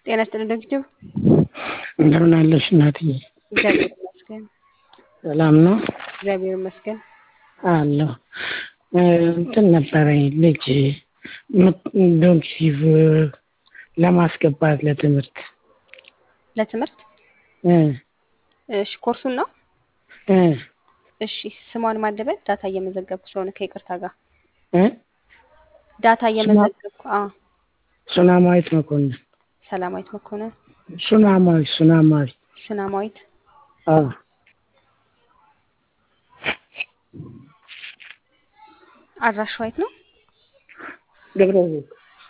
ጤና ይስጥልኝ ዶክተር እንደምን አለሽ እናትዬ? እግዚአብሔር ይመስገን። ሰላም ነው? እግዚአብሔር ይመስገን። አለሁ። እንትን ነበረኝ ልጅ ዶንኪቭ ለማስገባት ለትምህርት እሺ ኮርሱን ነው? እሺ ስሟን ማደበል ዳታ እየመዘገብኩ ስለሆነ ከይቅርታ ጋር ዳታ እየመዘገብኩ ሱናማዊት መኮንን። ሰላማዊት መኮንን። ሱናማዊት አድራሻው የት ነው? ደብረዘይት።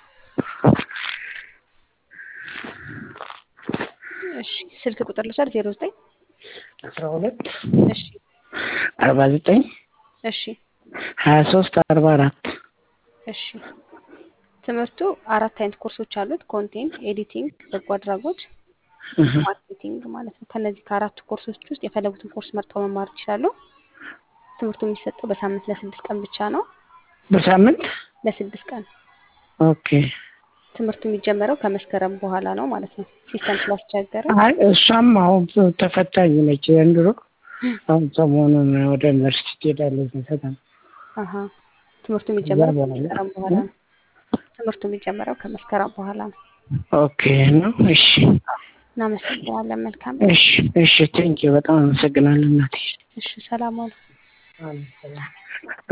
እሺ ስልክ ቁጥር ልውሰድ 09 12 እሺ 49 እሺ 23 44 እሺ ትምህርቱ 4 አይነት ኮርሶች አሉት። ኮንቴንት ኤዲቲንግ፣ በጎ አድራጎት፣ ማርኬቲንግ ማለት ነው። ከነዚህ ከአራቱ ኮርሶች ውስጥ የፈለጉትን ኮርስ መርጠው መማር ይችላሉ። ትምህርቱ የሚሰጠው በሳምንት ለ6 ቀን ብቻ ነው። በሳምንት ለ6 ቀን። ኦኬ። ትምህርቱ የሚጀመረው ከመስከረም በኋላ ነው ማለት ነው። ሲስተም ስላስቸገረ እሷም አሁን ተፈታኝ ነች ዘንድሮ። አሁን ሰሞኑን ወደ ዩኒቨርሲቲ ሄዳለች ፈተና። ትምህርቱ የሚጀመረው ከመስከረም በኋላ ነው። ትምህርቱ የሚጀመረው ከመስከረም በኋላ ነው። ኦኬ ነው። እሺ እናመሰግናለን። መልካም። እሺ ቴንኪው በጣም አመሰግናለሁ እናቴ። እሺ ሰላም ዋሉ።